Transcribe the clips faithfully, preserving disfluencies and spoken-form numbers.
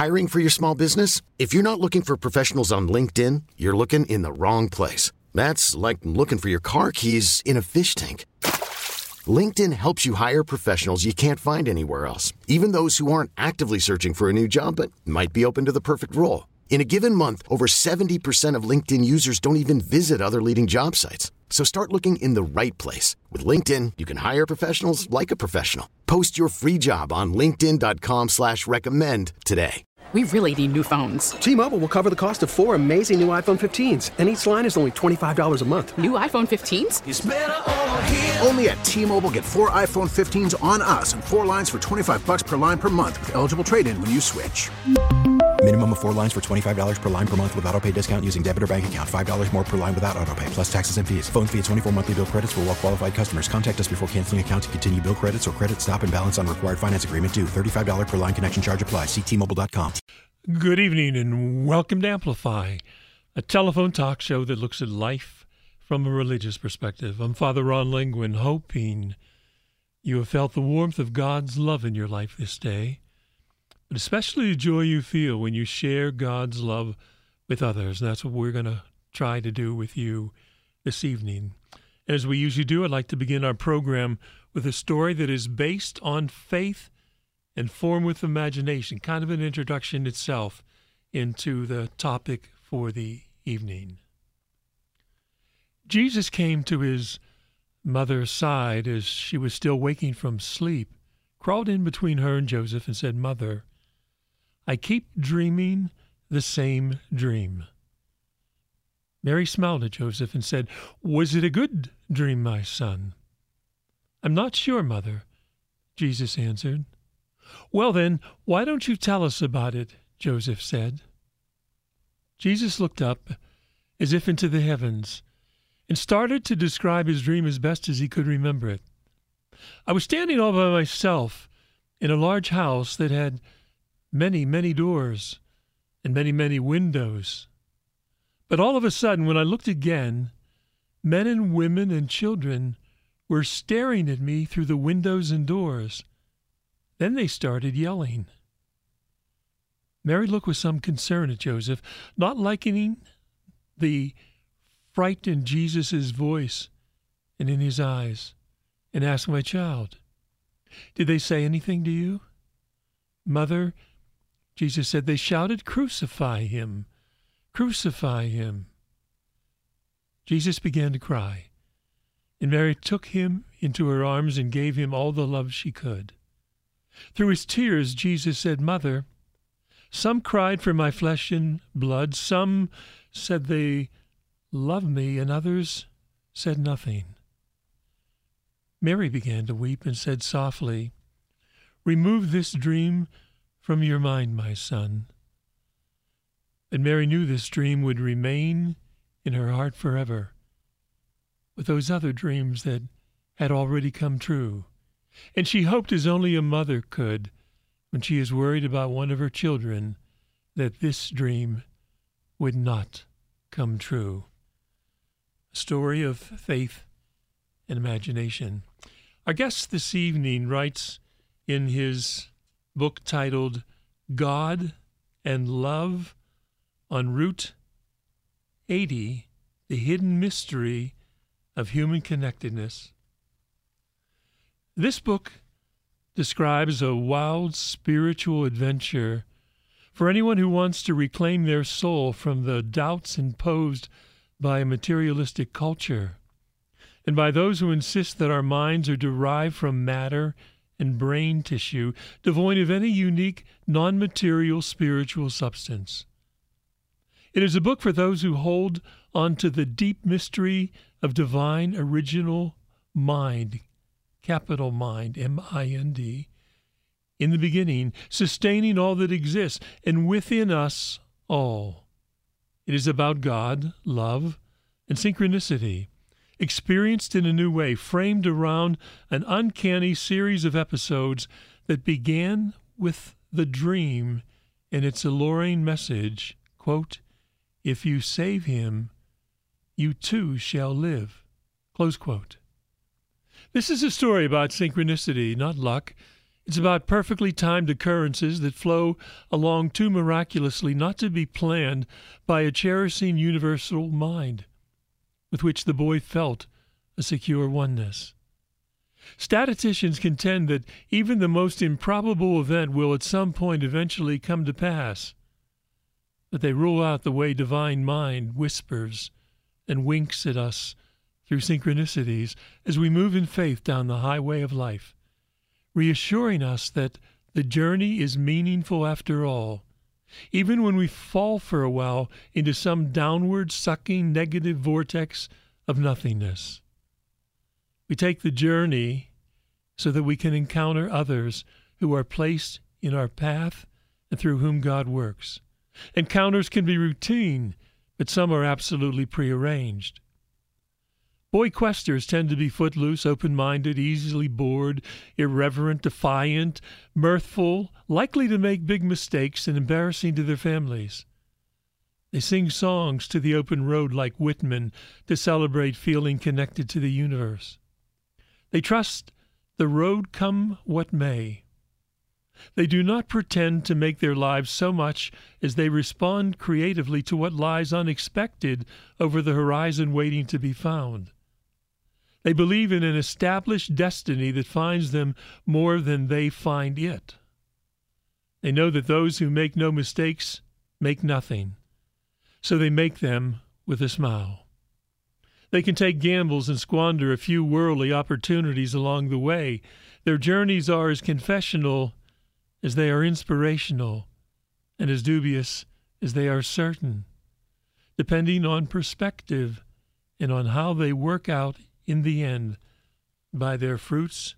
Hiring for your small business? If you're not looking for professionals on LinkedIn, you're looking in the wrong place. That's like looking for your car keys in a fish tank. LinkedIn helps you hire professionals you can't find anywhere else, even those who aren't actively searching for a new job but might be open to the perfect role. In a given month, over seventy percent of LinkedIn users don't even visit other leading job sites. So start looking in the right place. With LinkedIn, you can hire professionals like a professional. Post your free job on linkedin.com slash recommend today. We really need new phones. T-Mobile will cover the cost of four amazing new iPhone fifteens, and each line is only twenty-five dollars a month. New iPhone fifteens? It's better over here. Only at T-Mobile, get four iPhone fifteens on us and four lines for twenty-five dollars per line per month with eligible trade-in when you switch. Minimum of four lines for twenty-five dollars per line per month with autopay discount using debit or bank account. five dollars more per line without autopay, plus taxes and fees. Phone fee at twenty-four monthly bill credits for well-qualified customers. Contact us before canceling account to continue bill credits or credit stop and balance on required finance agreement due. thirty-five dollars per line connection charge applies. See T Mobile dot com. Good evening and welcome to Amplify, a telephone talk show that looks at life from a religious perspective. I'm Father Ron Lingwin, hoping you have felt the warmth of God's love in your life this day, but especially the joy you feel when you share God's love with others. And that's what we're going to try to do with you this evening. And as we usually do, I'd like to begin our program with a story that is based on faith and formed with imagination, kind of an introduction itself into the topic for the evening. Jesus came to his mother's side as she was still waking from sleep, crawled in between her and Joseph and said, "Mother, I keep dreaming the same dream." Mary smiled at Joseph and said, "Was it a good dream, my son?" "I'm not sure, Mother," Jesus answered. "Well then, why don't you tell us about it?" Joseph said. Jesus looked up as if into the heavens and started to describe his dream as best as he could remember it. "I was standing all by myself in a large house that had many, many doors and many, many windows. But all of a sudden, when I looked again, men and women and children were staring at me through the windows and doors. Then they started yelling." Mary looked with some concern at Joseph, not likening the fright in Jesus' voice and in his eyes, and asked, "My child, did they say anything to you?" "Mother," Jesus said, "they shouted, 'Crucify him, crucify him.'" Jesus began to cry, and Mary took him into her arms and gave him all the love she could. Through his tears, Jesus said, "Mother, some cried for my flesh and blood, some said they loved me, and others said nothing." Mary began to weep and said softly, "Remove this dream from your mind, my son." But Mary knew this dream would remain in her heart forever, with those other dreams that had already come true. And she hoped, as only a mother could, when she is worried about one of her children, that this dream would not come true. A story of faith and imagination. Our guest this evening writes in his book titled God and Love on Route eighty, The Hidden Mystery of Human Connectedness. This book describes a wild spiritual adventure for anyone who wants to reclaim their soul from the doubts imposed by a materialistic culture, and by those who insist that our minds are derived from matter and brain tissue, devoid of any unique, non-material spiritual substance. It is a book for those who hold on to the deep mystery of divine original mind, capital Mind, M I N D, in the beginning, sustaining all that exists, and within us all. It is about God, love, and synchronicity, experienced in a new way, framed around an uncanny series of episodes that began with the dream and its alluring message, quote, "If you save him, you too shall live," close quote. This is a story about synchronicity, not luck, It's about perfectly timed occurrences that flow along too miraculously not to be planned by a cherishing universal mind with which the boy felt a secure oneness. Statisticians contend that even the most improbable event will at some point eventually come to pass, but they rule out the way divine mind whispers and winks at us through synchronicities as we move in faith down the highway of life, reassuring us that the journey is meaningful after all, even when we fall for a while into some downward sucking negative vortex of nothingness. We take the journey so that we can encounter others who are placed in our path and through whom God works. Encounters can be routine, but some are absolutely prearranged. Boy questers tend to be footloose, open-minded, easily bored, irreverent, defiant, mirthful, likely to make big mistakes and embarrassing to their families. They sing songs to the open road like Whitman to celebrate feeling connected to the universe. They trust the road come what may. They do not pretend to make their lives so much as they respond creatively to what lies unexpected over the horizon waiting to be found. They believe in an established destiny that finds them more than they find it. They know that those who make no mistakes make nothing, so they make them with a smile. They can take gambles and squander a few worldly opportunities along the way. Their journeys are as confessional as they are inspirational, and as dubious as they are certain, depending on perspective and on how they work out in the end. By their fruits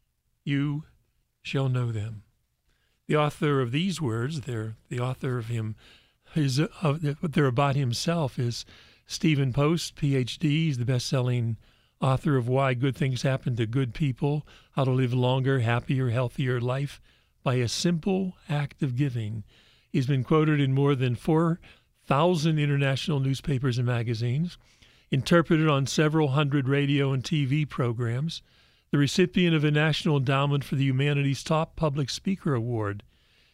you shall know them. The author of these words, they're, the author of him, is, uh, they're about himself, is Stephen Post, P H D. He's the best-selling author of Why Good Things Happen to Good People, How to Live a Longer, Happier, Healthier Life by a Simple Act of Giving. He's been quoted in more than four thousand international newspapers and magazines, interpreted on several hundred radio and T V programs, the recipient of a National Endowment for the Humanities Top Public Speaker Award.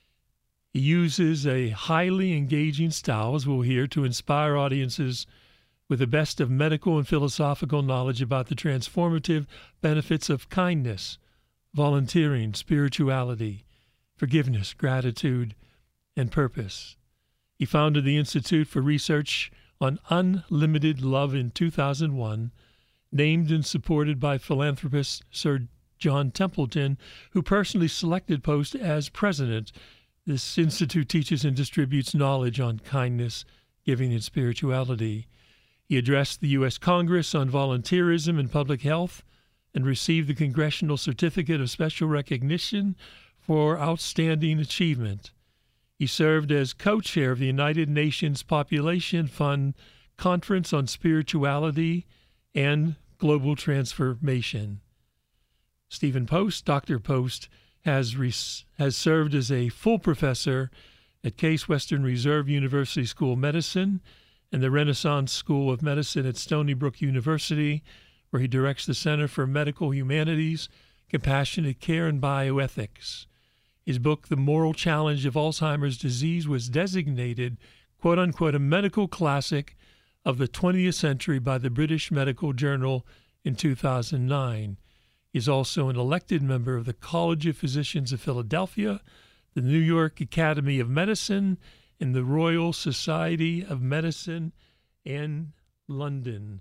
He uses a highly engaging style, as we'll hear, to inspire audiences with the best of medical and philosophical knowledge about the transformative benefits of kindness, volunteering, spirituality, forgiveness, gratitude, and purpose. He founded the Institute for Research on Unlimited Love in two thousand one, named and supported by philanthropist Sir John Templeton, who personally selected Post as president. This institute teaches and distributes knowledge on kindness, giving, and spirituality. He addressed the U S Congress on volunteerism and public health and received the Congressional Certificate of Special Recognition for Outstanding Achievement. He served as co-chair of the United Nations Population Fund Conference on Spirituality and Global Transformation. Stephen Post, Doctor Post, has res- has served as a full professor at Case Western Reserve University School of Medicine and the Renaissance School of Medicine at Stony Brook University, where he directs the Center for Medical Humanities, Compassionate Care, and Bioethics. His book, The Moral Challenge of Alzheimer's Disease, was designated, quote-unquote, a medical classic of the twentieth century by the British Medical Journal in two thousand nine. He's also an elected member of the College of Physicians of Philadelphia, the New York Academy of Medicine, and the Royal Society of Medicine in London.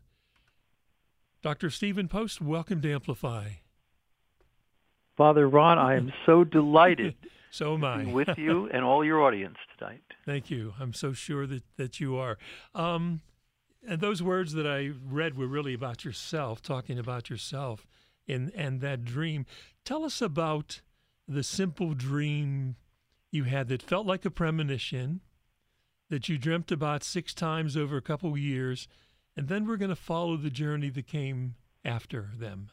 Doctor Stephen Post, welcome to Amplify. Father Ron, I am so delighted so am I. to be with you and all your audience tonight. Thank you. I'm so sure that, that you are. Um, and those words that I read were really about yourself, talking about yourself and, and that dream. Tell us about the simple dream you had that felt like a premonition, that you dreamt about six times over a couple of years, and then we're going to follow the journey that came after them.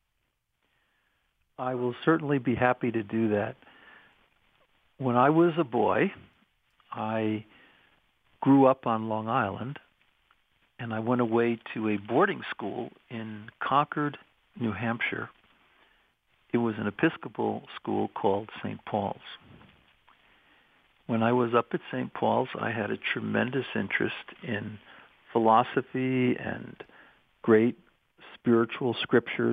I will certainly be happy to do that. When I was a boy, I grew up on Long Island, and I went away to a boarding school in Concord, New Hampshire. it was an Episcopal school called Saint Paul's. When I was up at Saint Paul's, I had a tremendous interest in philosophy and great spiritual scriptures.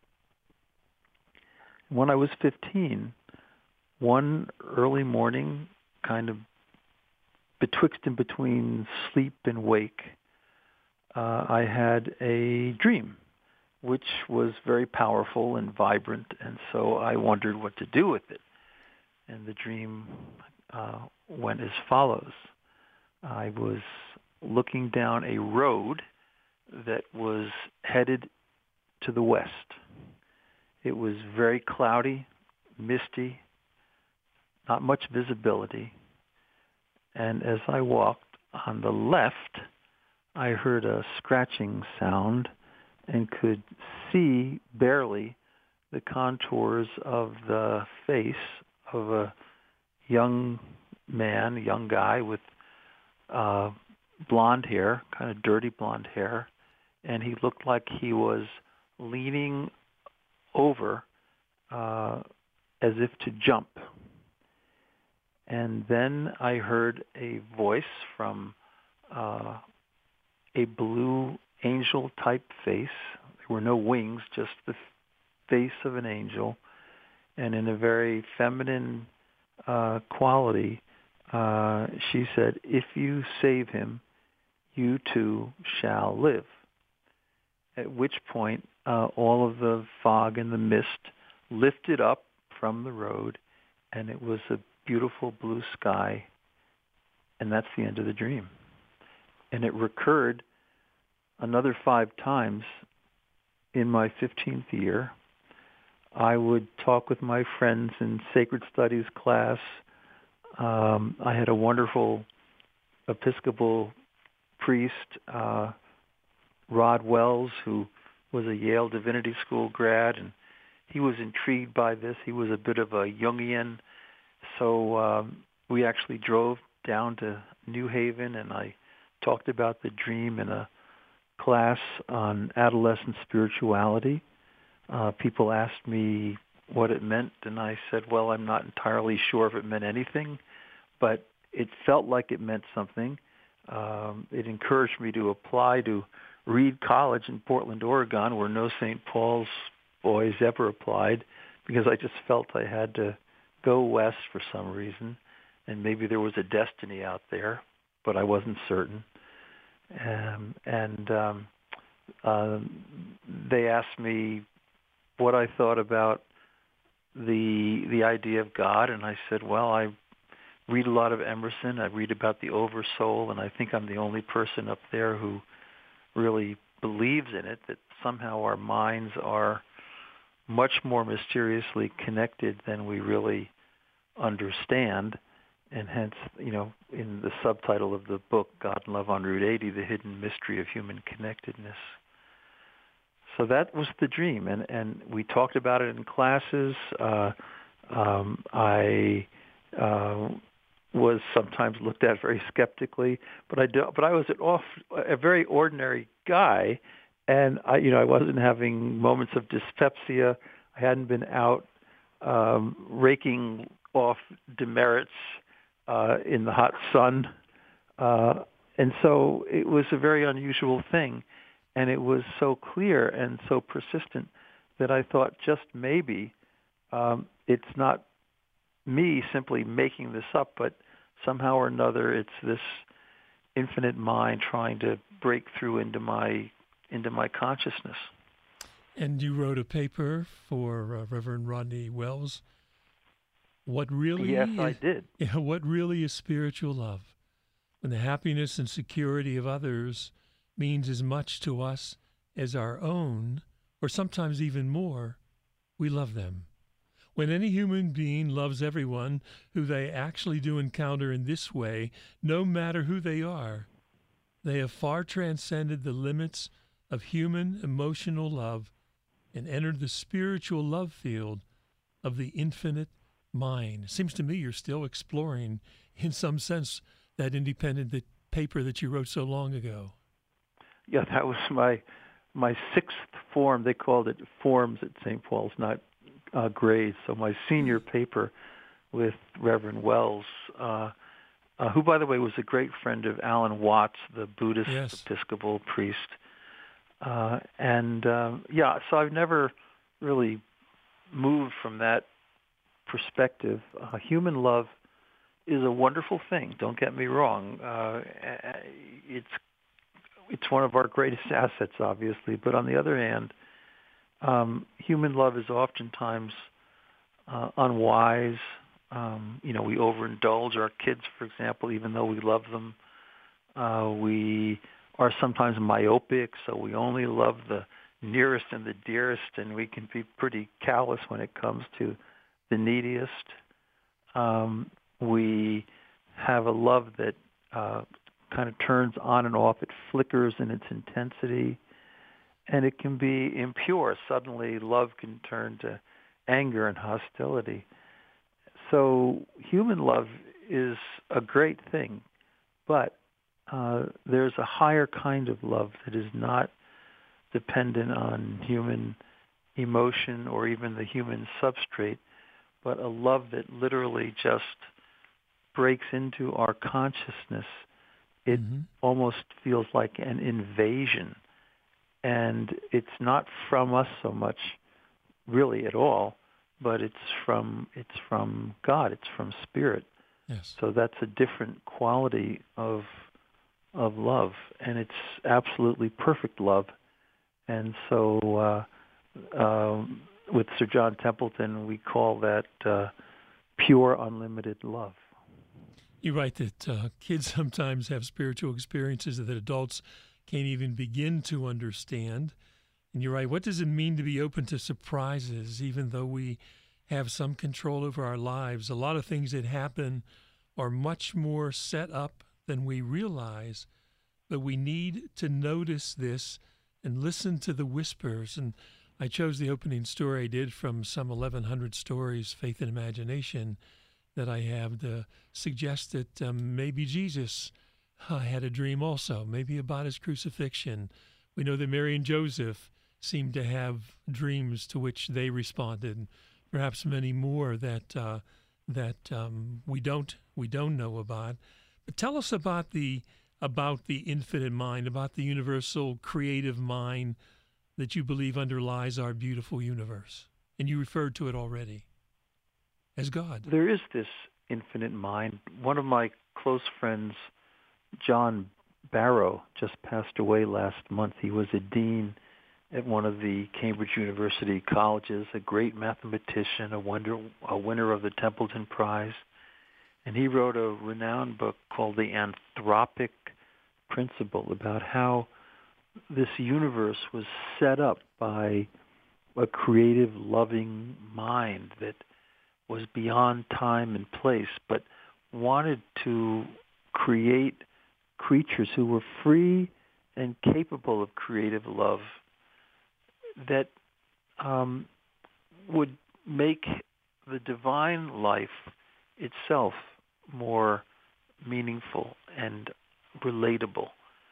When I was fifteen, one early morning, kind of betwixt and between sleep and wake, uh, I had a dream, which was very powerful and vibrant, and so I wondered what to do with it. And the dream uh, went as follows. I was looking down a road that was headed to the west. It was very cloudy, misty, not much visibility. And as I walked on the left, I heard a scratching sound and could see barely the contours of the face of a young man, a young guy with uh, blonde hair, kind of dirty blonde hair, and he looked like he was leaning over uh, as if to jump. And then I heard a voice from uh, a blue angel-type face. There were no wings, just the face of an angel. And in a very feminine uh, quality, uh, she said, "If you save him, you too shall live." At which point, uh, all of the fog and the mist lifted up from the road, and it was a beautiful blue sky, and that's the end of the dream. And it recurred another five times in my fifteenth year. I would talk with my friends in sacred studies class. Um, I had a wonderful Episcopal priest, uh, Rod Wells, who was a Yale Divinity School grad, and he was intrigued by this. He was a bit of a Jungian. So um, we actually drove down to New Haven, and I talked about the dream in a class on adolescent spirituality. Uh, people asked me what it meant, and I said, well, I'm not entirely sure if it meant anything, but it felt like it meant something. Um, it encouraged me to apply to Reed College in Portland, Oregon, where no Saint Paul's boys ever applied, because I just felt I had to go west for some reason, and maybe there was a destiny out there, but I wasn't certain. Um, and um, uh, they asked me what I thought about the the idea of God, and I said, well, I read a lot of Emerson. I read about the oversoul, and I think I'm the only person up there who really believes in it, that somehow our minds are much more mysteriously connected than we really understand, and hence, you know, in the subtitle of the book, God and Love on Route eighty, The Hidden Mystery of Human Connectedness. So that was the dream, and, and we talked about it in classes. Uh, um, I uh, was sometimes looked at very skeptically, but I do, but I was an off, a very ordinary guy, and I, you know, I wasn't having moments of dyspepsia. I hadn't been out um, raking off demerits uh, in the hot sun, uh, and so it was a very unusual thing, and it was so clear and so persistent that I thought just maybe um, it's not me simply making this up, but somehow or another it's this infinite mind trying to break through into my into my consciousness. And you wrote a paper for uh, Reverend Rodney Wells. What really Yes, is, I did. Yeah, what really is spiritual love? When the happiness and security of others means as much to us as our own, or sometimes even more, we love them. When any human being loves everyone who they actually do encounter in this way, no matter who they are, they have far transcended the limits of human emotional love and entered the spiritual love field of the infinite mind. It seems to me you're still exploring, in some sense, that independent that paper that you wrote so long ago. Yeah, that was my my sixth form. They called it forms at Saint Paul's, not uh, grade. So my senior paper with Reverend Wells, uh, uh, who, by the way, was a great friend of Alan Watts, the Buddhist Yes. Episcopal priest. Uh, and, um, yeah, so I've never really moved from that perspective. Uh, human love is a wonderful thing. Don't get me wrong. Uh, it's it's one of our greatest assets, obviously. But on the other hand, um, human love is oftentimes uh, unwise. Um, you know, we overindulge our kids, for example, even though we love them. Uh, we are sometimes myopic, so we only love the nearest and the dearest, and we can be pretty callous when it comes to the neediest. Um, we have a love that uh, kind of turns on and off. It flickers in its intensity, and it can be impure. Suddenly, love can turn to anger and hostility. So human love is a great thing, but uh, there's a higher kind of love that is not dependent on human emotion or even the human substrate, but a love that literally just breaks into our consciousness. It mm-hmm. almost feels like an invasion, and it's not from us so much, really, at all, but it's from it's from God. It's from Spirit. Yes. So that's a different quality of of love, and it's absolutely perfect love. And so, uh, uh, with Sir John Templeton, we call that uh, pure, unlimited love. You write that uh, kids sometimes have spiritual experiences that adults can't even begin to understand. And you're right, what does it mean to be open to surprises, even though we have some control over our lives? A lot of things that happen are much more set up than we realize, but we need to notice this and listen to the whispers. And I chose the opening story I did from some eleven hundred stories, Faith and Imagination, that I have to suggest that um, maybe Jesus uh, had a dream also, maybe about his crucifixion. We know that Mary and Joseph seemed to have dreams to which they responded, perhaps many more that uh, that um, we don't we don't know about. But tell us about the about the infinite mind, about the universal creative mind that you believe underlies our beautiful universe. And you referred to it already as God. There is this infinite mind. One of my close friends, John Barrow, just passed away last month. He was a dean at one of the Cambridge University colleges, a great mathematician, a, wonder, a winner of the Templeton Prize. And he wrote a renowned book called The Anthropic Principle, about how this universe was set up by a creative, loving mind that was beyond time and place, but wanted to create creatures who were free and capable of creative love that um, would make the divine life itself more meaningful and relatable.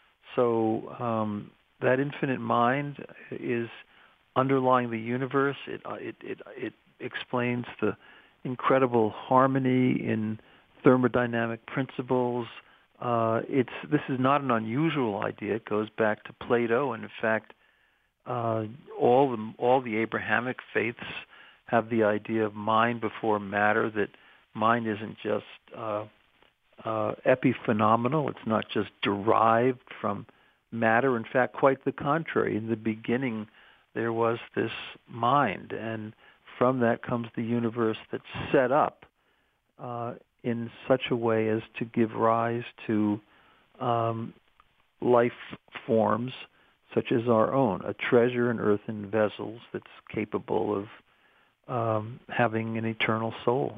So um, that infinite mind is underlying the universe. It, it, it, it explains the incredible harmony in thermodynamic principles. Uh, it's this is not an unusual idea. It goes back to Plato, and in fact, uh, all the all the Abrahamic faiths have the idea of mind before matter. That mind isn't just uh, uh, epiphenomenal. It's not just derived from matter. In fact, quite the contrary. In the beginning, there was this mind, and from that comes the universe that's set up uh, in such a way as to give rise to um, life forms such as our own, a treasure in earthen vessels that's capable of um, having an eternal soul.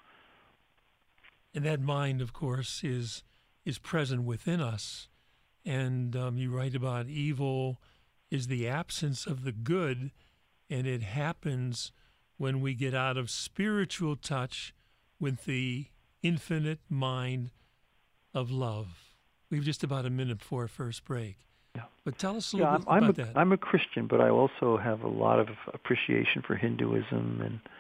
And that mind, of course, is is present within us. And um, you write about evil is the absence of the good, and it happens when we get out of spiritual touch with the infinite mind of love. We have just about a minute before our first break. Yeah. But tell us a yeah, little I'm, bit about I'm a, that. I'm a Christian, but I also have a lot of appreciation for Hinduism and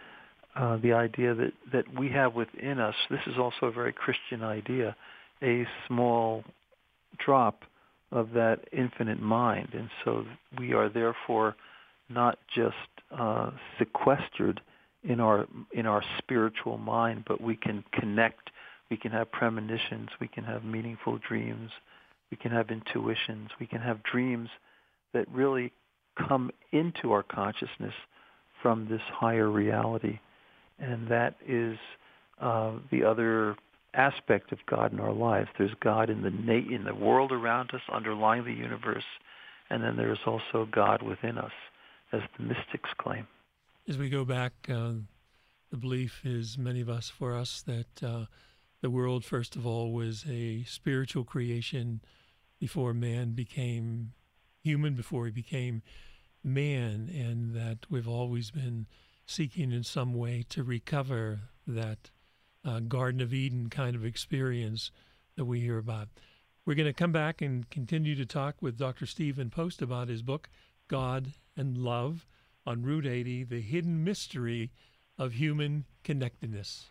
uh, the idea that, that we have within us, this is also a very Christian idea, a small drop of that infinite mind. And so we are therefore not just uh, sequestered in our in our spiritual mind, but we can connect, we can have premonitions, we can have meaningful dreams, we can have intuitions, we can have dreams that really come into our consciousness from this higher reality. And that is uh, the other aspect of God in our lives. There's God in the na- in the world around us, underlying the universe, and then there's also God within us, as the mystics claim. As we go back, uh, the belief is, many of us, for us, that uh, the world, first of all, was a spiritual creation before man became human, before he became man, and that we've always been seeking in some way to recover that uh, Garden of Eden kind of experience that we hear about. We're going to come back and continue to talk with Doctor Stephen Post about his book, God and Love, on Route eighty, The Hidden Mystery of Human Connectedness.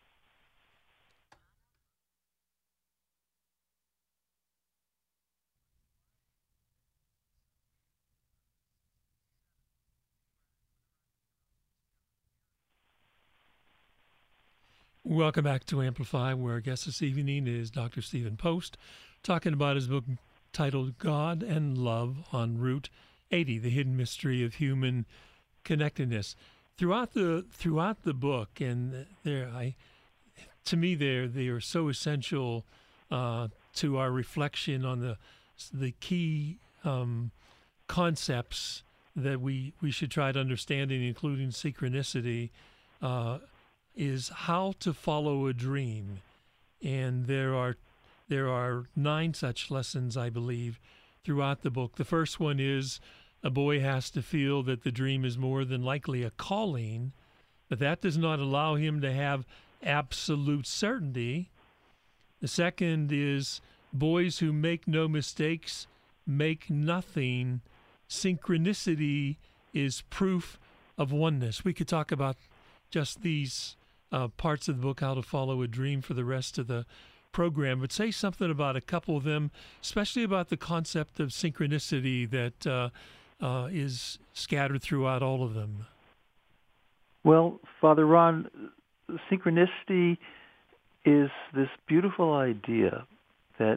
Welcome back to Amplify, where our guest this evening is Doctor Stephen Post, talking about his book titled God and Love on Route eighty, The Hidden Mystery of Human Connectedness. Throughout the throughout the book, and there, I, to me, they they are so essential uh, to our reflection on the the key um, concepts that we we should try to understand, including synchronicity. Uh, is how to follow a dream. And there are there are nine such lessons, I believe, throughout the book. The first one is a boy has to feel that the dream is more than likely a calling, but that does not allow him to have absolute certainty. The second is boys who make no mistakes make nothing. Synchronicity is proof of oneness. We could talk about just these Uh, parts of the book, How to Follow a Dream, for the rest of the program, but say something about a couple of them, especially about the concept of synchronicity that uh, uh, is scattered throughout all of them. Well, Father Ron, synchronicity is this beautiful idea that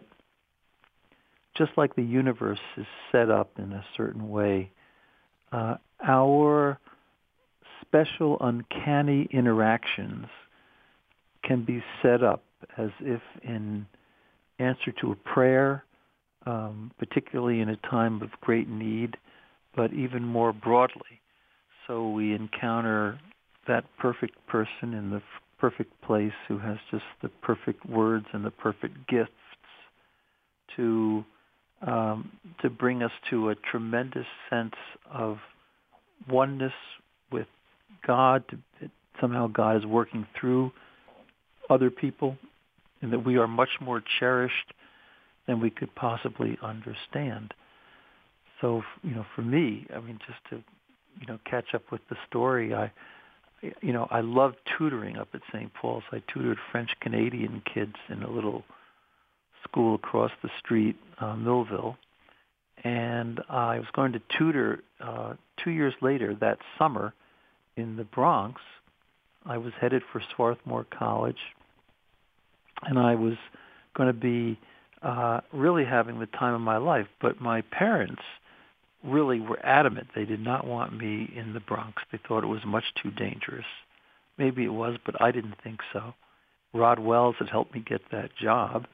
just like the universe is set up in a certain way, uh, our special uncanny interactions can be set up as if in answer to a prayer, um, particularly in a time of great need, but even more broadly. So we encounter that perfect person in the f- perfect place who has just the perfect words and the perfect gifts to um, to bring us to a tremendous sense of oneness with God, to, that somehow God is working through other people, and that we are much more cherished than we could possibly understand. So, you know, for me, I mean, just to, you know, catch up with the story, I, you know, I loved tutoring up at Saint Paul's. I tutored French Canadian kids in a little school across the street, uh, Millville, and I was going to tutor uh, two years later that summer in the Bronx. I was headed for Swarthmore College, and I was going to be uh, really having the time of my life. But my parents really were adamant. They did not want me in the Bronx. They thought it was much too dangerous. Maybe it was, but I didn't think so. Rod Wells had helped me get that job.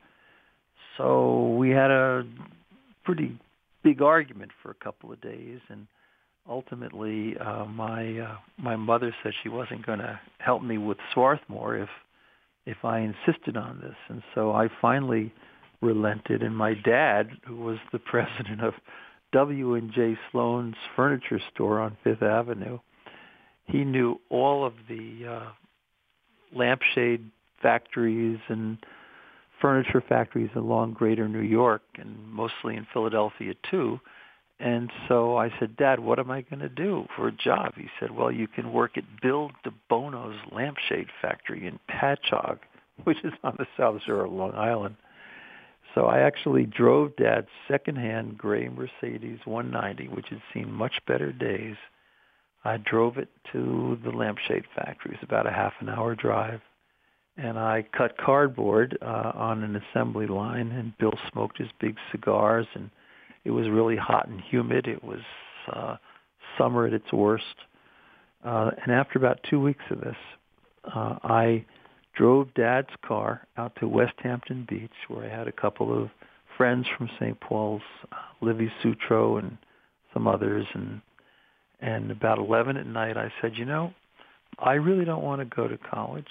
So we had a pretty big argument for a couple of days, and ultimately, uh, my uh, my mother said she wasn't going to help me with Swarthmore if if I insisted on this, and so I finally relented. And my dad, who was the president of W and J Sloan's furniture store on Fifth Avenue, he knew all of the uh, lampshade factories and furniture factories along Greater New York, and mostly in Philadelphia too. And so I said, Dad, what am I going to do for a job? He said, well, you can work at Bill DeBono's lampshade factory in Patchogue, which is on the South Shore of Long Island. So I actually drove Dad's secondhand gray Mercedes one ninety, which had seen much better days. I drove it to the lampshade factory. It was about a half an hour drive. And I cut cardboard uh, on an assembly line, and Bill smoked his big cigars, and it was really hot and humid. It was uh, summer at its worst. Uh, and after about two weeks of this, uh, I drove Dad's car out to West Hampton Beach, where I had a couple of friends from Saint Paul's, uh, Livy Sutro and some others. And, and about eleven at night, I said, you know, I really don't want to go to college.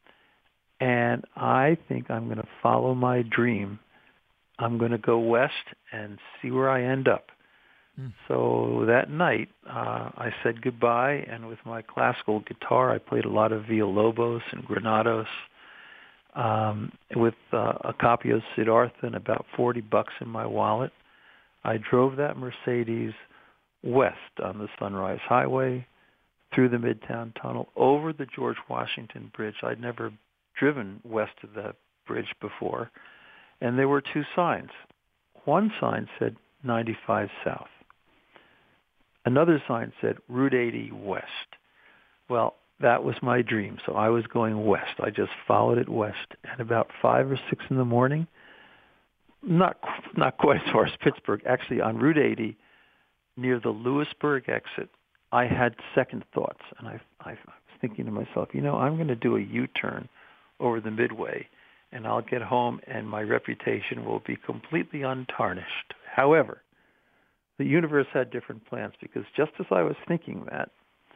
And I think I'm going to follow my dream. I'm going to go west and see where I end up. Mm. So that night, uh, I said goodbye, and with my classical guitar, I played a lot of Villalobos and Granados um, with uh, a copy of Siddhartha and about forty bucks in my wallet. I drove that Mercedes west on the Sunrise Highway, through the Midtown Tunnel, over the George Washington Bridge. I'd never driven west of that bridge before, and there were two signs. One sign said ninety-five South. Another sign said Route eighty West. Well, that was my dream, so I was going west. I just followed it west, and about five or six in the morning, not not quite as far as Pittsburgh, actually on Route eighty, near the Lewisburg exit, I had second thoughts, and I, I was thinking to myself, you know, I'm going to do a U-turn over the Midway, and I'll get home, and my reputation will be completely untarnished. However, the universe had different plans, because just as I was thinking that,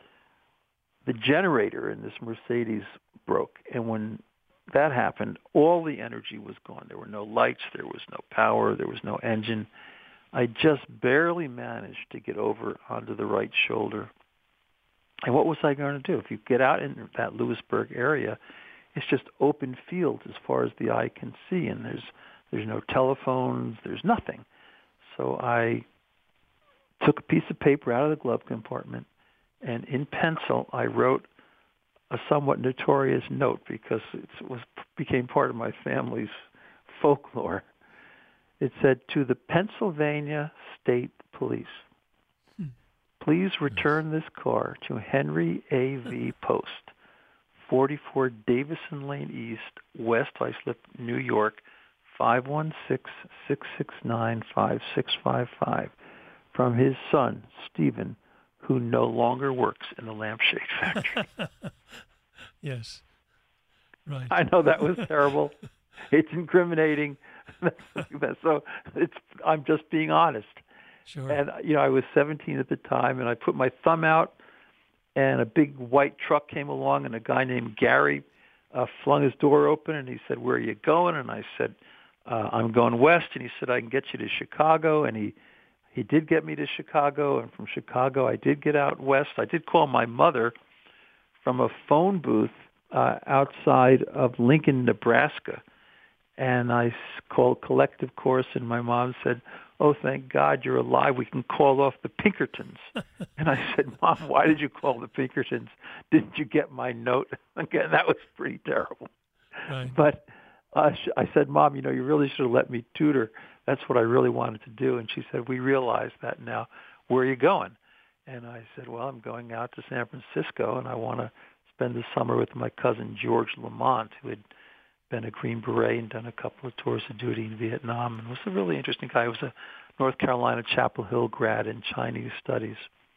the generator in this Mercedes broke, and when that happened, all the energy was gone. There were no lights, there was no power, there was no engine. I just barely managed to get over onto the right shoulder. And what was I going to do? If you get out in that Lewisburg area, it's just open fields as far as the eye can see, and there's there's no telephones, there's nothing. So I took a piece of paper out of the glove compartment, and in pencil I wrote a somewhat notorious note, because it was became part of my family's folklore. It said, to the Pennsylvania State Police, please return this car to Henry A V Post, forty-four Davison Lane East, West Islip, New York, five one six, six six nine, five six five five, from his son, Stephen, who no longer works in the lampshade factory. Yes. Right. I know that was terrible. It's incriminating. So it's, I'm just being honest. Sure. And, you know, I was seventeen at the time, and I put my thumb out, and a big white truck came along, and a guy named Gary uh, flung his door open, and he said, where are you going? And I said, uh, I'm going west. And he said, I can get you to Chicago. And he, he did get me to Chicago, and from Chicago I did get out west. I did call my mother from a phone booth uh, outside of Lincoln, Nebraska. And I called Collective Course, and my mom said, oh, thank God you're alive. We can call off the Pinkertons. And I said, Mom, why did you call the Pinkertons? Didn't you get my note? Again, that was pretty terrible. Right. But uh, I said, Mom, you know, you really should have let me tutor. That's what I really wanted to do. And she said, we realize that now. Where are you going? And I said, well, I'm going out to San Francisco, and I want to spend the summer with my cousin George Lamont, who had been a Green Beret and done a couple of tours of duty in Vietnam, and was a really interesting guy. He was a North Carolina Chapel Hill grad in Chinese studies.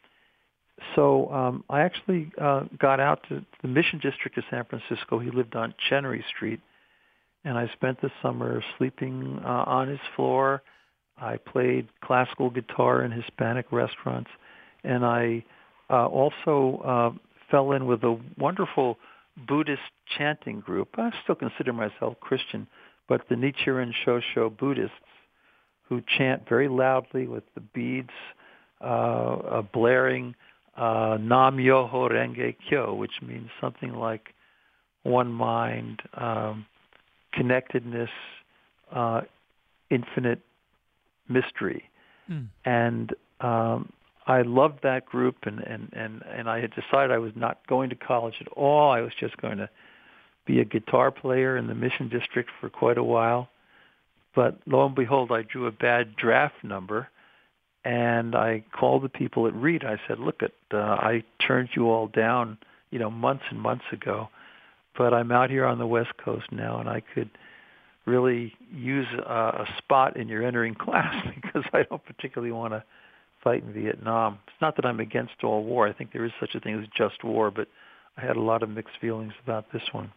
So um, I actually uh, got out to the Mission District of San Francisco. He lived on Chenery Street, and I spent the summer sleeping uh, on his floor. I played classical guitar in Hispanic restaurants, and I uh, also uh, fell in with a wonderful Buddhist chanting group. I still consider myself Christian, but the Nichiren Shosho Buddhists, who chant very loudly with the beads uh, uh, blaring uh, Nam Myoho Renge Kyo, which means something like one mind, um, connectedness, uh, infinite mystery. Mm. And um, I loved that group, and, and, and, and I had decided I was not going to college at all. I was just going to be a guitar player in the Mission District for quite a while. But lo and behold, I drew a bad draft number, and I called the people at Reed. I said, look, at, uh, I turned you all down, you know, months and months ago, but I'm out here on the West Coast now, and I could really use a, a spot in your entering class because I don't particularly want to fight in Vietnam. It's not that I'm against all war. I think there is such a thing as just war, but I had a lot of mixed feelings about this one.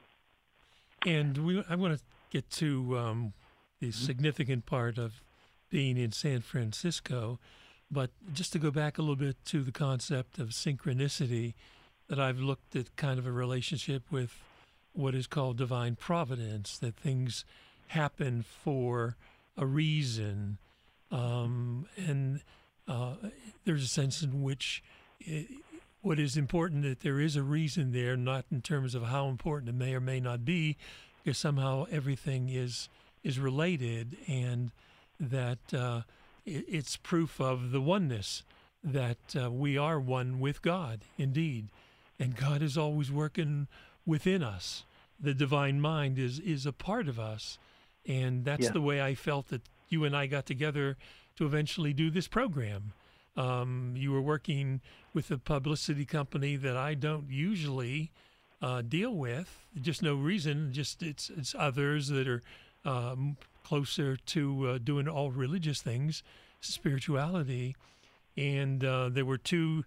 And we, I want to get to um, the significant part of being in San Francisco, but just to go back a little bit to the concept of synchronicity, that I've looked at kind of a relationship with what is called divine providence, that things happen for a reason. Um, and uh, there's a sense in which it, what is important, that there is a reason there, not in terms of how important it may or may not be, because somehow everything is is related, and that uh, it, it's proof of the oneness, that uh, we are one with God, indeed. And God is always working within us. The divine mind is, is a part of us. And that's yeah. the way I felt that you and I got together to eventually do this program. Um, you were working with a publicity company that I don't usually uh, deal with. Just no reason. Just it's it's others that are um, closer to uh, doing all religious things, spirituality. And uh, there were two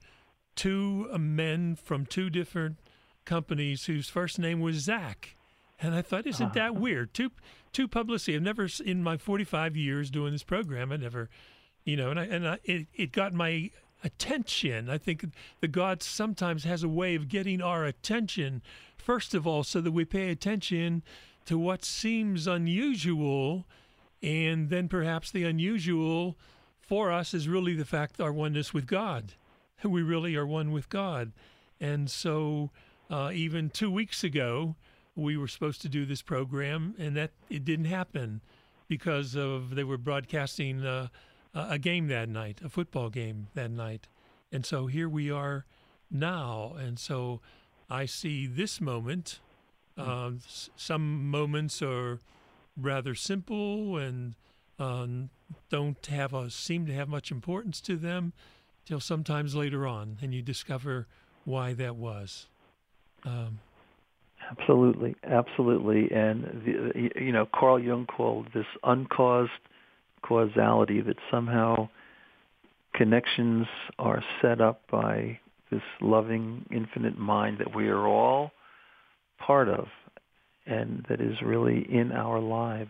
two uh, men from two different companies whose first name was Zach. And I thought, isn't that weird? Two two publicity. I've never, in my forty-five years doing this program, I never, you know, and I, and I, it, it got my attention. I think the God sometimes has a way of getting our attention, first of all, so that we pay attention to what seems unusual, and then perhaps the unusual for us is really the fact our oneness with God. We really are one with God. And so uh, even two weeks ago, we were supposed to do this program, and that it didn't happen because of they were broadcasting uh, a game that night, a football game that night. And so here we are now. And so I see this moment. Uh, s- some moments are rather simple and um, don't have a seem to have much importance to them till sometimes later on, and you discover why that was. Um, Absolutely, absolutely. And, the, you know, Carl Jung called this uncaused causality, that somehow connections are set up by this loving, infinite mind that we are all part of and that is really in our lives.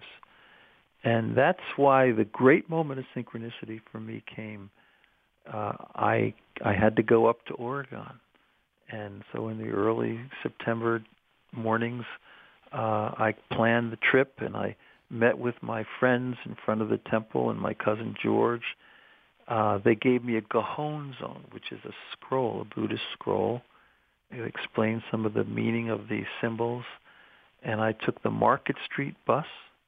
And that's why the great moment of synchronicity for me came. Uh, I I had to go up to Oregon. And so in the early September mornings, uh, I planned the trip, and I met with my friends in front of the temple and my cousin George. Uh, they gave me a Gohonzon, which is a scroll, a Buddhist scroll. It explains some of the meaning of these symbols. And I took the Market Street bus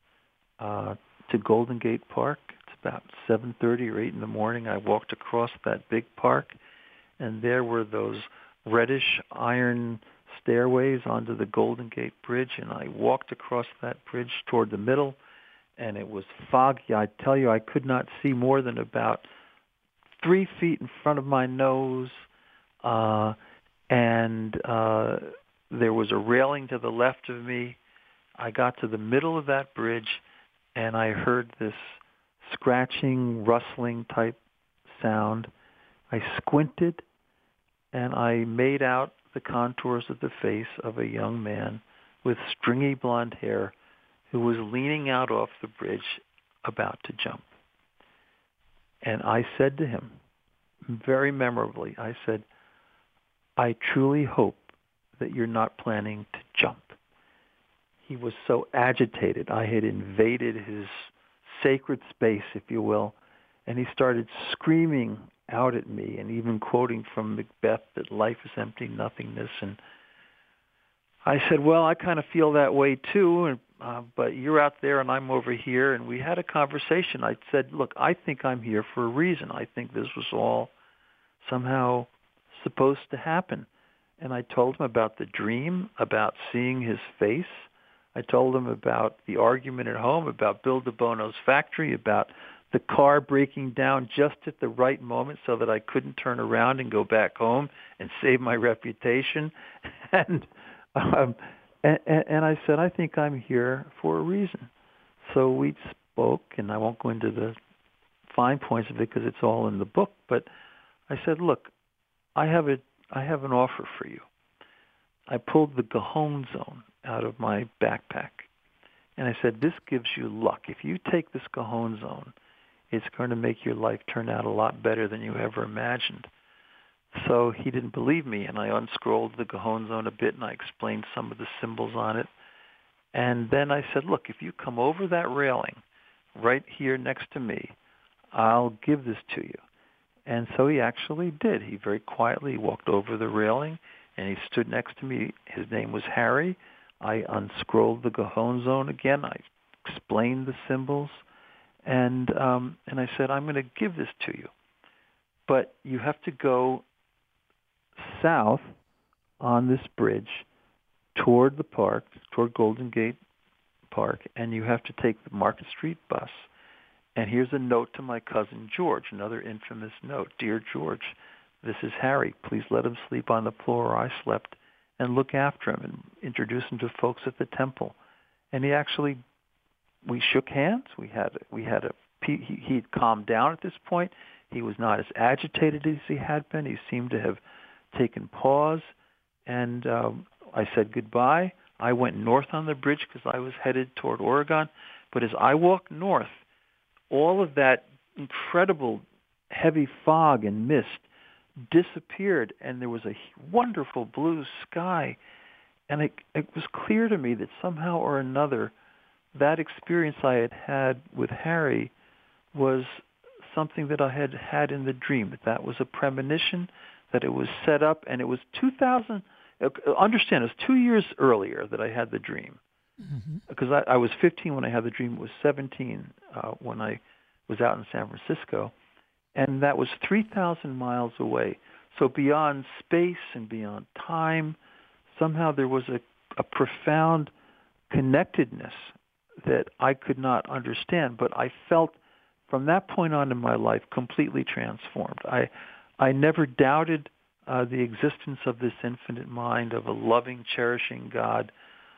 uh, to Golden Gate Park. It's about seven thirty or eight in the morning. I walked across that big park, and there were those reddish iron stairways onto the Golden Gate Bridge, and I walked across that bridge toward the middle, and it was foggy. I tell you, I could not see more than about three feet in front of my nose, uh, and uh, there was a railing to the left of me. I got to the middle of that bridge, and I heard this scratching, rustling type sound. I squinted, and I made out the contours of the face of a young man with stringy blonde hair who was leaning out off the bridge about to jump. And I said to him, very memorably, I said, I truly hope that you're not planning to jump. He was so agitated. I had invaded his sacred space, if you will, and he started screaming out at me and even quoting from Macbeth that life is empty nothingness. And I said, well, I kind of feel that way too, and uh, but you're out there and I'm over here. And we had a conversation. I said, look, I think I'm here for a reason. I think this was all somehow supposed to happen. And I told him about the dream, about seeing his face. I told him about the argument at home, about Bill DeBono's factory, about the car breaking down just at the right moment so that I couldn't turn around and go back home and save my reputation. And um, and, and I said, I think I'm here for a reason. So we spoke, and I won't go into the fine points of it because it's all in the book, but I said, look, I have a I have an offer for you. I pulled the Cajon Zone out of my backpack, and I said, this gives you luck. If you take this Cajon Zone, it's going to make your life turn out a lot better than you ever imagined. So he didn't believe me, and I unscrolled the Cajon Zone a bit, and I explained some of the symbols on it. And then I said, look, if you come over that railing right here next to me, I'll give this to you. And so he actually did. He very quietly walked over the railing, and he stood next to me. His name was Harry. I unscrolled the Cajon Zone again. I explained the symbols, and um, and I said, I'm going to give this to you. But you have to go south on this bridge toward the park, toward Golden Gate Park, and you have to take the Market Street bus. And here's a note to my cousin George, another infamous note. Dear George, this is Harry. Please let him sleep on the floor where I slept, and look after him and introduce him to folks at the temple. And he actually, we shook hands. We had, we had a, he, he had calmed down at this point. He was not as agitated as he had been. He seemed to have taken pause. And um, I said goodbye. I went north on the bridge because I was headed toward Oregon. But as I walked north, all of that incredible heavy fog and mist disappeared, and there was a wonderful blue sky. And it, it was clear to me that somehow or another that experience I had had with Harry was something that I had had in the dream, that that was a premonition, that it was set up, and it was two thousand, understand, it was two years earlier that I had the dream. Mm-hmm. Because I, I was fifteen when I had the dream. It was seventeen uh, when I was out in San Francisco. And that was three thousand miles away. So beyond space and beyond time, somehow there was a, a profound connectedness that I could not understand. But I felt from that point on in my life completely transformed. I, I never doubted uh, the existence of this infinite mind, of a loving, cherishing God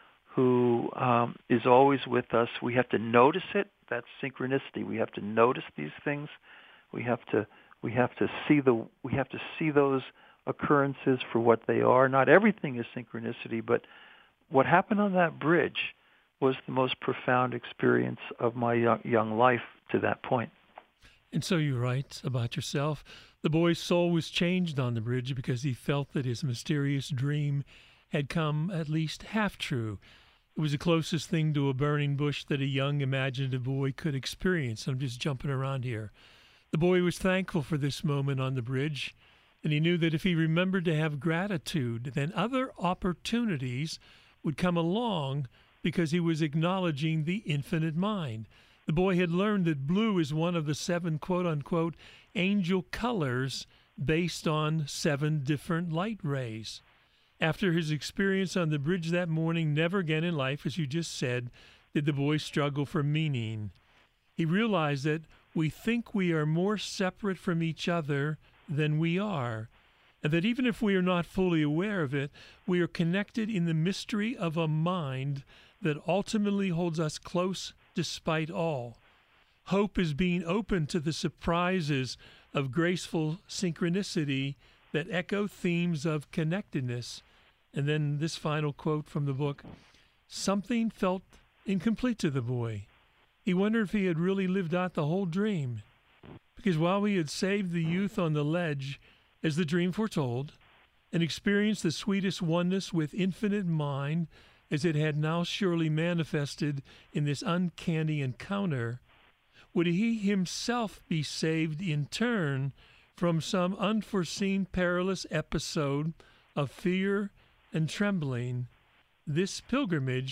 who um, is always with us. We have to notice it. That's synchronicity. We have to notice these things. We have to we have to see the we have to see those occurrences for what they are. Not everything is synchronicity, but what happened on that bridge was the most profound experience of my young, young life to that point. And so you write about yourself. The boy's soul was changed on the bridge because he felt that his mysterious dream had come at least half true. It was the closest thing to a burning bush that a young, imaginative boy could experience. I'm just jumping around here. The boy was thankful for this moment on the bridge, and he knew that if he remembered to have gratitude, then other opportunities would come along because he was acknowledging the infinite mind. The boy had learned that blue is one of the seven quote-unquote angel colors based on seven different light rays. After his experience on the bridge that morning, never again in life, as you just said, did the boy struggle for meaning. He realized that we think we are more separate from each other than we are, and that even if we are not fully aware of it, we are connected in the mystery of a mind that ultimately holds us close despite all. Hope is being open to the surprises of graceful synchronicity that echo themes of connectedness. And then this final quote from the book: something felt incomplete to the boy. He wondered if he had really lived out the whole dream. Because while he had saved the youth on the ledge, as the dream foretold, and experienced the sweetest oneness with infinite mind, as it had now surely manifested in this uncanny encounter, would he himself be saved in turn from some unforeseen perilous episode of fear and trembling? This pilgrimage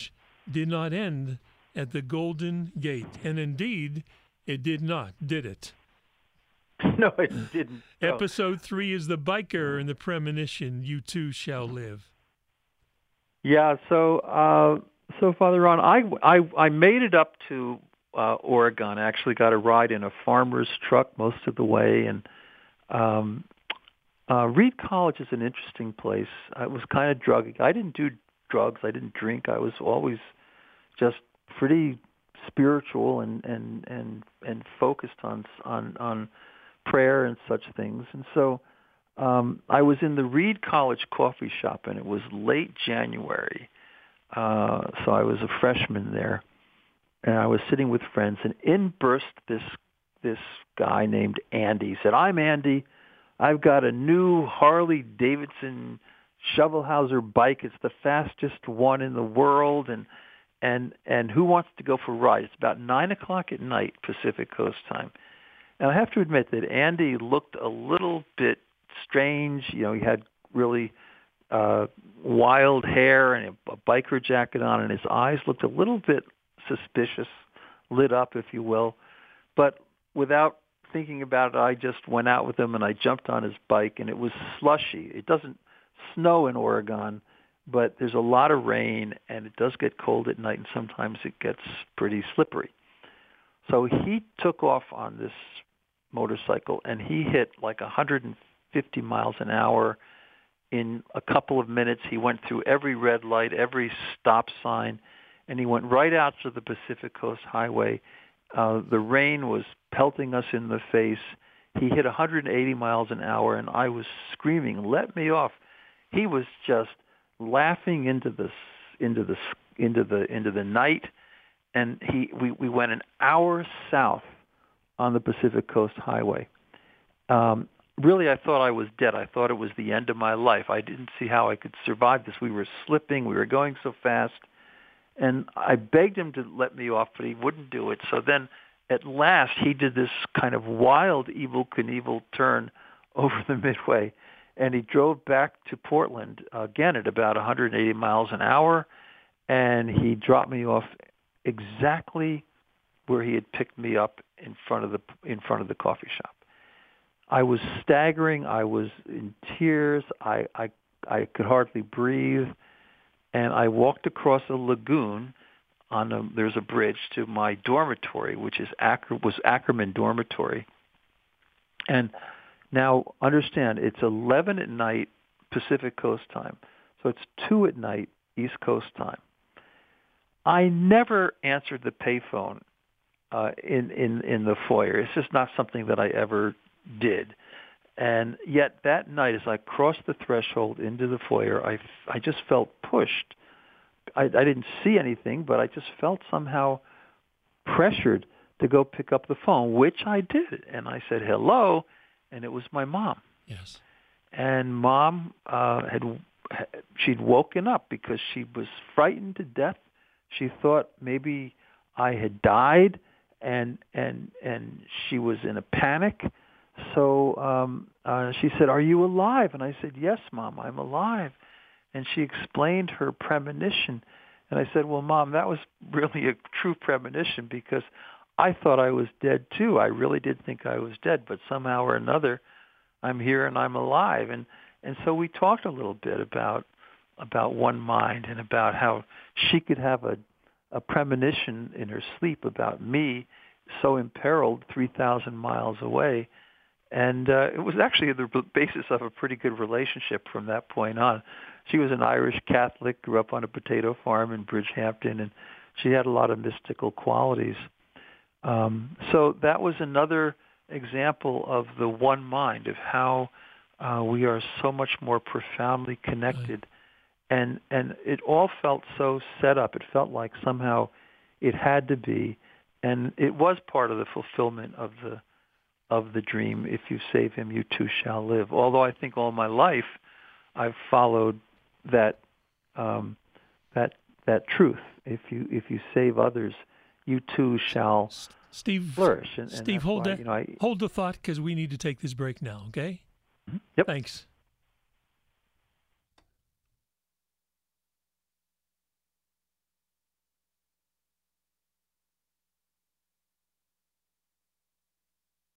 did not end at the Golden Gate. And indeed, it did not, did it? No, it didn't. No. Episode three is the biker and the premonition, you too shall live. Yeah, so, uh, so Father Ron, I, I, I made it up to uh, Oregon. I actually got a ride in a farmer's truck most of the way. And um, uh, Reed College is an interesting place. I was kind of druggy. I didn't do drugs. I didn't drink. I was always just pretty spiritual and and and and focused on on on prayer and such things. And so um, I was in the Reed College coffee shop, and it was late January. Uh, so I was a freshman there, and I was sitting with friends, and in burst this this guy named Andy. He said, "I'm Andy. I've got a new Harley Davidson Shovelhauser bike. It's the fastest one in the world, and and and who wants to go for a ride?" It's about nine o'clock at night Pacific Coast time, and I have to admit that Andy looked a little bit strange. You know, he had really uh, wild hair and a, a biker jacket on, and his eyes looked a little bit suspicious, lit up, if you will. But without thinking about it, I just went out with him and I jumped on his bike, and it was slushy. It doesn't snow in Oregon, but there's a lot of rain, and it does get cold at night, and sometimes it gets pretty slippery. So he took off on this motorcycle, and he hit like one hundred fifty miles an hour in a couple of minutes. He went through every red light, every stop sign, and he went right out to the Pacific Coast Highway. Uh, the rain was pelting us in the face. He hit one hundred eighty miles an hour, and I was screaming, "Let me off!" He was just laughing into the into the into the into the night, and he we, we went an hour south on the Pacific Coast Highway. Um, really, I thought I was dead. I thought it was the end of my life. I didn't see how I could survive this. We were slipping. We were going so fast. And I begged him to let me off, but he wouldn't do it. So then at last he did this kind of wild Evel Knievel turn over the Midway, and he drove back to Portland, uh, again at about one hundred eighty miles an hour, and he dropped me off exactly where he had picked me up in front of the in front of the coffee shop. I was staggering. I was in tears. I I, I could hardly breathe. And I walked across a lagoon on a, there's a bridge to my dormitory, which is Acker, was Ackerman Dormitory. And now understand, it's eleven at night Pacific Coast time, so it's two at night East Coast time. I never answered the payphone uh, in in in the foyer. It's just not something that I ever did. And yet that night, as I crossed the threshold into the foyer, I, I just felt pushed. I, I didn't see anything, but I just felt somehow pressured to go pick up the phone, which I did. And I said, "Hello," and it was my mom. Yes. And Mom uh, had she'd woken up because she was frightened to death. She thought maybe I had died, and and and she was in a panic. So um, uh, she said, "Are you alive?" And I said, "Yes, Mom, I'm alive." And she explained her premonition. And I said, "Well, Mom, that was really a true premonition because I thought I was dead too. I really did think I was dead, but somehow or another, I'm here and I'm alive." And and so we talked a little bit about about One Mind and about how she could have a a premonition in her sleep about me so imperiled three thousand miles away. And uh, it was actually the basis of a pretty good relationship from that point on. She was an Irish Catholic, grew up on a potato farm in Bridgehampton, and she had a lot of mystical qualities. Um, so that was another example of the one mind, of how uh, we are so much more profoundly connected. Right. And and it all felt so set up. It felt like somehow it had to be, and it was part of the fulfillment of the of the dream. If you save him, you too shall live. Although I think all my life I've followed that um, that that truth. If you if you save others, you too shall Steve, flourish. And, Steve, and hold why, that. You know, I, hold the thought, because we need to take this break now. Okay. Yep. Thanks.